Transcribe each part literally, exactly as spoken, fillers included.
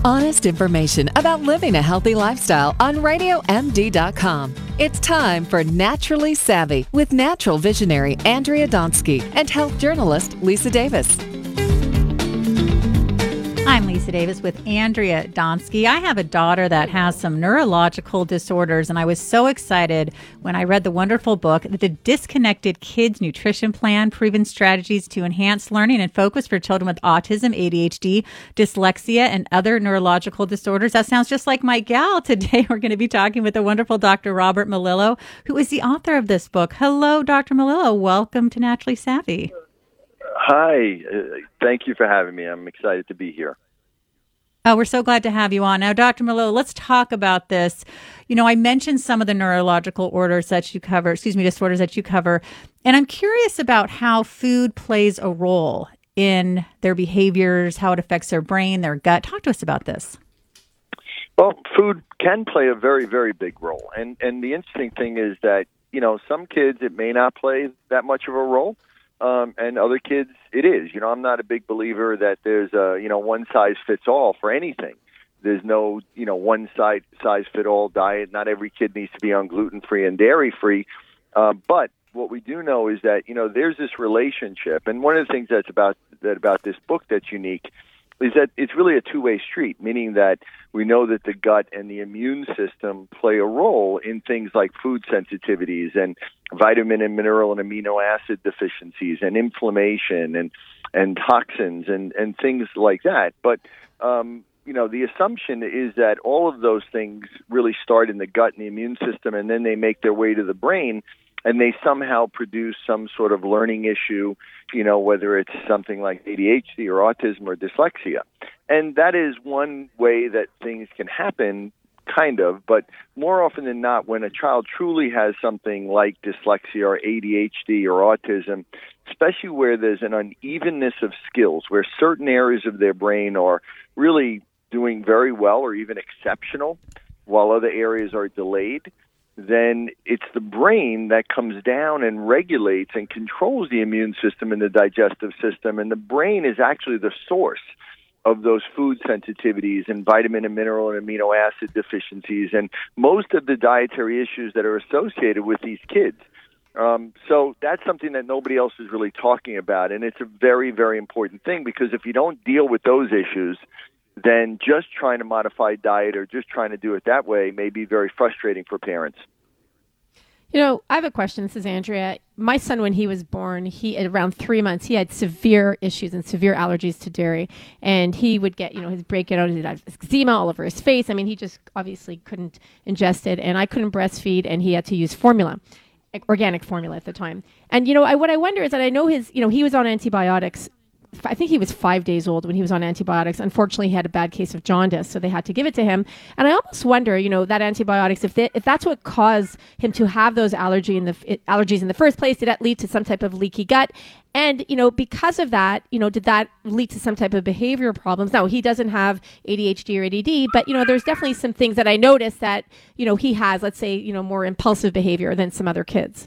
Honest information about living a healthy lifestyle on radio m d dot com. It's time for Naturally Savvy with natural visionary Andrea Donsky and health journalist Lisa Davis. I'm Lisa Davis with Andrea Donsky. I have a daughter that has some neurological disorders, and I was so excited when I read the wonderful book, The Disconnected Kids Nutrition Plan, Proven Strategies to Enhance Learning and Focus for Children with Autism, A D H D, Dyslexia, and Other Neurological Disorders. That sounds just like my gal. Today we're going to be talking with the wonderful Doctor Robert Melillo, who is the author of this book. Hello, Doctor Melillo. Welcome to Naturally Savvy. Hi. Uh, thank you for having me. I'm excited to be here. Oh, we're so glad to have you on. Now, Doctor Melillo, let's talk about this. You know, I mentioned some of the neurological orders that you cover, excuse me, disorders that you cover, and I'm curious about how food plays a role in their behaviors, how it affects their brain, their gut. Talk to us about this. Well, food can play a very, very big role. And, and the interesting thing is that, you know, some kids, it may not play that much of a role. Um, and other kids, it is. You know, I'm not a big believer that there's a, you know, one size fits all for anything. There's no, you know, one size size fit all diet. Not every kid needs to be on gluten free and dairy free. Uh, but what we do know is that, you know, there's this relationship. And one of the things that's about that about this book that's unique is that it's really a two-way street, meaning that we know that the gut and the immune system play a role in things like food sensitivities and vitamin and mineral and amino acid deficiencies and inflammation and, and toxins and, and things like that. But, um, you know, the assumption is that all of those things really start in the gut and the immune system, and then they make their way to the brain, and they somehow produce some sort of learning issue, you know, whether it's something like A D H D or autism or dyslexia. And that is one way that things can happen, kind of, but more often than not, when a child truly has something like dyslexia or A D H D or autism, especially where there's an unevenness of skills, where certain areas of their brain are really doing very well or even exceptional, while other areas are delayed, then it's the brain that comes down and regulates and controls the immune system and the digestive system. And the brain is actually the source of those food sensitivities and vitamin and mineral and amino acid deficiencies and most of the dietary issues that are associated with these kids. Um, so that's something that nobody else is really talking about. And it's a very, very important thing, because if you don't deal with those issues, then just trying to modify diet or just trying to do it that way may be very frustrating for parents. You know, I have a question. This is Andrea. My son, when he was born, he at around three months, he had severe issues and severe allergies to dairy. And he would get, you know, his breakout, he'd have eczema all over his face. I mean, he just obviously couldn't ingest it. And I couldn't breastfeed, and he had to use formula, organic formula at the time. And, you know, I, what I wonder is that I know his, you know, he was on antibiotics. I think he was five days old when he was on antibiotics. Unfortunately, he had a bad case of jaundice, so they had to give it to him. And I almost wonder, you know, that antibiotics, if they, if that's what caused him to have those allergy in the allergies in the first place, did that lead to some type of leaky gut? And, you know, because of that, you know, did that lead to some type of behavioral problems? Now, he doesn't have A D H D or A D D, but, you know, there's definitely some things that I noticed that, you know, he has, let's say, you know, more impulsive behavior than some other kids.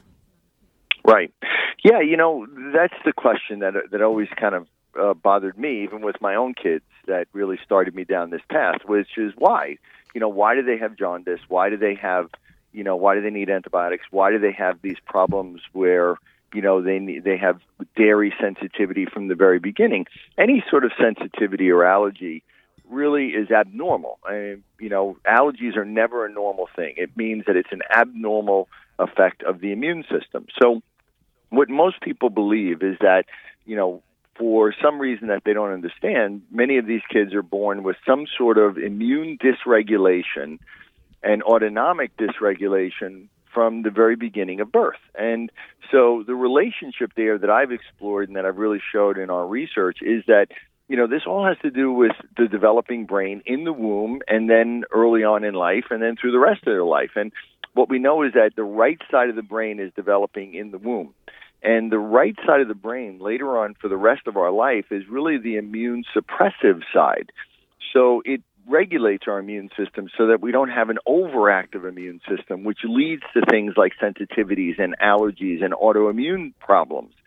Right. Yeah, you know, that's the question that that always kind of Uh, bothered me, even with my own kids, that really started me down this path, which is why, you know, why do they have jaundice? Why do they have, you know, why do they need antibiotics? Why do they have these problems where, you know, they need, they have dairy sensitivity from the very beginning? Any sort of sensitivity or allergy really is abnormal. I mean, you know, allergies are never a normal thing. It means that it's an abnormal effect of the immune system. So what most people believe is that, you know, for some reason that they don't understand, many of these kids are born with some sort of immune dysregulation and autonomic dysregulation from the very beginning of birth. And so the relationship there that I've explored and that I've really showed in our research is that, you know, this all has to do with the developing brain in the womb and then early on in life and then through the rest of their life. And what we know is that the right side of the brain is developing in the womb. And the right side of the brain later on for the rest of our life is really the immune suppressive side. So it regulates our immune system so that we don't have an overactive immune system, which leads to things like sensitivities and allergies and autoimmune problems.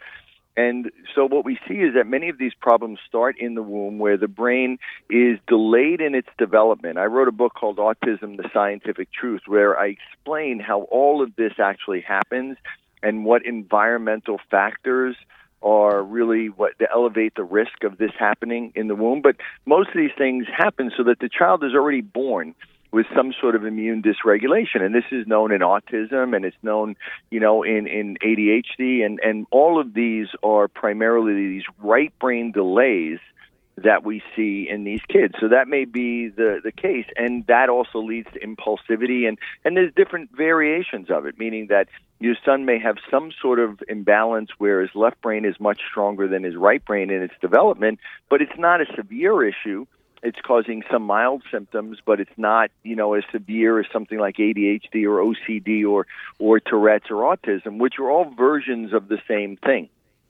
And so what we see is that many of these problems start in the womb, where the brain is delayed in its development. I wrote a book called Autism, The Scientific Truth, where I explain how all of this actually happens and what environmental factors are really what to elevate the risk of this happening in the womb. But most of these things happen so that the child is already born with some sort of immune dysregulation. And this is known in autism, and it's known, you know, in, in A D H D. And, and all of these are primarily these right brain delays that we see in these kids. So that may be the, the case. And that also leads to impulsivity. And, and there's different variations of it, meaning that your son may have some sort of imbalance where his left brain is much stronger than his right brain in its development, but it's not a severe issue. It's causing some mild symptoms, but it's not, you know, as severe as something like A D H D or O C D or, or Tourette's or autism, which are all versions of the same thing.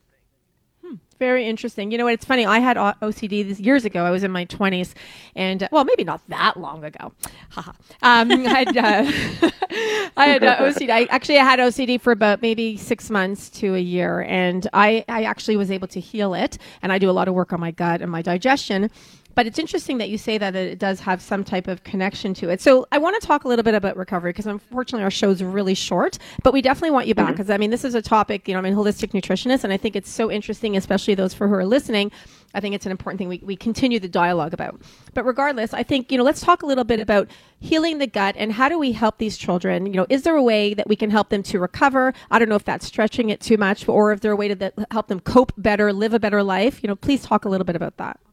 Hmm. Very interesting. You know what? It's funny. I had O C D this years ago. I was in my twenties, and uh, well, maybe not that long ago. Haha. um, I had, uh, I had uh, O C D. I actually I had O C D for about maybe six months to a year, and I, I actually was able to heal it. And I do a lot of work on my gut and my digestion. But it's interesting that you say that it does have some type of connection to it. So I want to talk a little bit about recovery, because unfortunately our show's really short, but we definitely want you back, because mm-hmm. I mean, this is a topic, you know, I'm a holistic nutritionist, and I think it's so interesting, especially those for who are listening. I think it's an important thing we, we continue the dialogue about. But regardless, I think, you know, let's talk a little bit about healing the gut and how do we help these children? You know, is there a way that we can help them to recover? I don't know if that's stretching it too much, or if there a way to that help them cope better, live a better life. You know, please talk a little bit about that.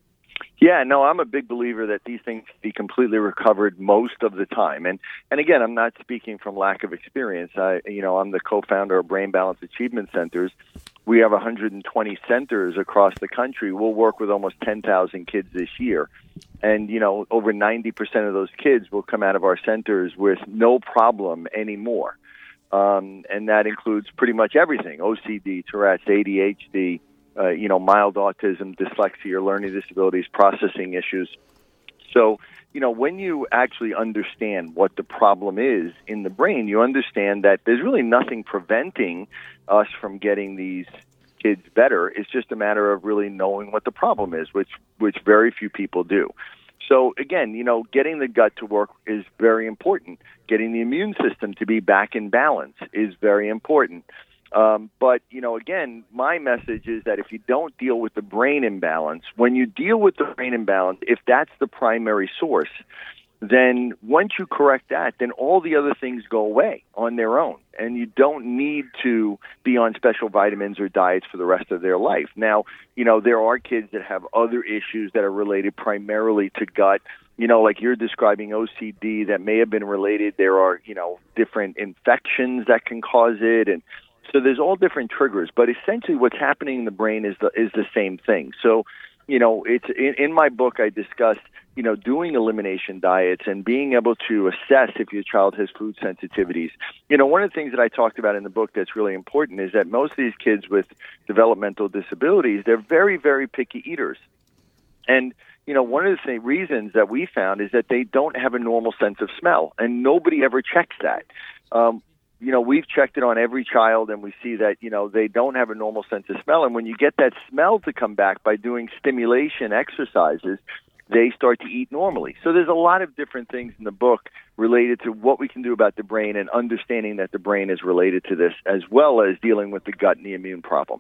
Yeah, no, I'm a big believer that these things can be completely recovered most of the time. And and again, I'm not speaking from lack of experience. I, you know, I'm the co-founder of Brain Balance Achievement Centers. We have one hundred twenty centers across the country. We'll work with almost ten thousand kids this year. And, you know, over ninety percent of those kids will come out of our centers with no problem anymore. Um, and that includes pretty much everything: O C D, Tourette's, A D H D, Uh, you know, mild autism, dyslexia, learning disabilities, processing issues. So, you know, when you actually understand what the problem is in the brain, you understand that there's really nothing preventing us from getting these kids better. It's just a matter of really knowing what the problem is, which which very few people do. So, again, you know, getting the gut to work is very important. Getting the immune system to be back in balance is very important. Um, but, you know, again, my message is that if you don't deal with the brain imbalance, when you deal with the brain imbalance, if that's the primary source, then once you correct that, then all the other things go away on their own. And you don't need to be on special vitamins or diets for the rest of their life. Now, you know, there are kids that have other issues that are related primarily to gut. You know, like you're describing O C D that may have been related. There are, you know, different infections that can cause it, and so there's all different triggers, but essentially what's happening in the brain is the is the same thing. So, you know, it's in, in my book I discussed, you know, doing elimination diets and being able to assess if your child has food sensitivities. You know, one of the things that I talked about in the book that's really important is that most of these kids with developmental disabilities, they're very, very picky eaters. And, you know, one of the th- reasons that we found is that they don't have a normal sense of smell, and nobody ever checks that. Um, You know, we've checked it on every child, and we see that, you know, they don't have a normal sense of smell. And when you get that smell to come back by doing stimulation exercises, they start to eat normally. So there's a lot of different things in the book related to what we can do about the brain and understanding that the brain is related to this, as well as dealing with the gut and the immune problem.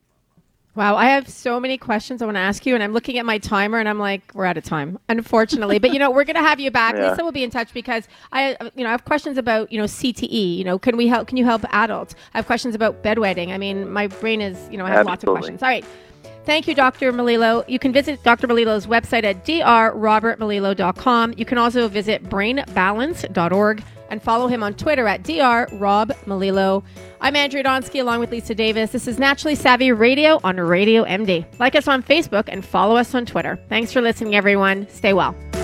Wow, I have so many questions I want to ask you, and I'm looking at my timer, and I'm like, we're out of time, unfortunately. But, you know, we're going to have you back. Yeah. Lisa will be in touch because I, you know, I have questions about, you know, C T E. You know, can we help? Can you help adults? I have questions about bedwetting. I mean, my brain is, you know, I have Absolutely. lots of questions. All right. Thank you, Doctor Melillo. You can visit Doctor Melillo's website at d r robert melillo dot com. You can also visit brain balance dot org and follow him on Twitter at d r rob melillo. I'm Andrea Donsky along with Lisa Davis. This is Naturally Savvy Radio on Radio M D. Like us on Facebook and follow us on Twitter. Thanks for listening, everyone. Stay well.